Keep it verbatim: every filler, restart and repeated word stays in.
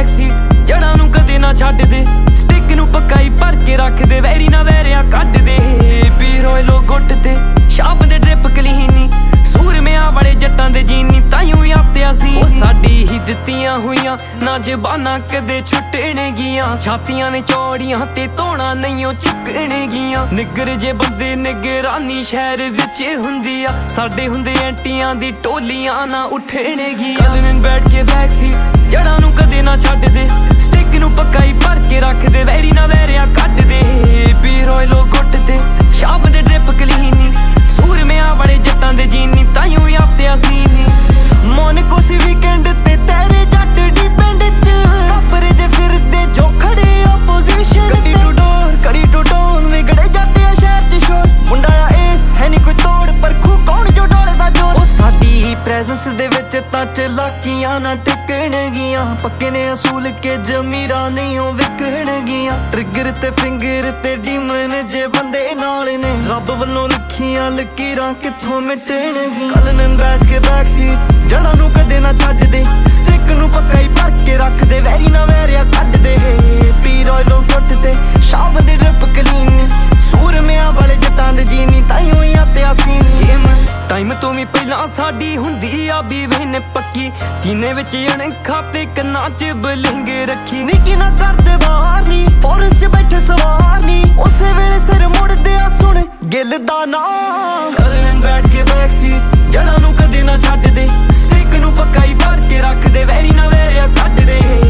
back seat जड़ा नू कदे ना छड्ड दे स्टिक नू पक्का ही भर के रख दे वैरी ना वैरिया कट दे पी रोए लो गुट ते शाप दे ड्रिप कलीनी सूरमिया वाले जट्टां दे जीनी ताइयों यात्या सी ओ साडी ही दित्तियां हुईयां ना जबाना कदे छुट्टने गियां छातियां ने चौड़ियां ते धोना नहीं ओ चुकने गियां निगर जे बंदे निगरानी शहर विच हुंदी आ साडे हुंदे एंटियां दी टोलियां ना उठने गियां कल में बैठ के बैक सीट जड़ा नू कदे ना छड्ड दे स्टिक नू पक्का ही भर के रख दे वैरी ना वैरिया कट दे पी रोए लो गुट ते शाप दे ड्रिप कलीनी सूरमिया वाले जट्टां दे जीनी ताइयों यात्या सीनी मोनको सी वीकेंड ते तेरे जट डी पिंड च कपरे जे फिरदे जो खड़े अपोजिशन कड़ी टू डोर कड़ी टू डोन विगड़े जाते आ शहर च शोर मुंडा आ एस है नी कोई तोड़ पर खू कौन जो डोले दा जोर ओ साडी प्रेजेंस दे विच तां चलाकियां ना टिकण गियां पक्के ने असूल के जमीरा नहीं ओ विकण गियां ट्रिगर ते फिंगर ते डीमन जे बंदे नाल ने रब वल्लों लिखियां लकीरां कित्थों मिटण गियां कल नन बैठ के बैक सीट जड़ा नू कदे ना छड्ड दे स्टिक नू पक्का ही भर के रख दे वैरी ना वैरिया कट दे पी रोए लो गुट ते शाप दे ड्रिप कलीनी सूरमिया वाले जट्टां दे जीनी ताइयों यात्या सीनी गेम टाइम तो भी पहला साडी हुंदी आ भी वेन पक्की सीने विच अणखा ते कन्नां च बलिंग रखी निकी ना करदे बाहर नी फौरन च बैठे सवार नी उसे वेले सिर मुड़दे आ सुन गिल दा नाम कल बैठ के बैक सीट जड़ा नू कदे ना छड्ड दे स्टिक नू पक्का ही भर के रख दे वैरी ना वैरिया कट दे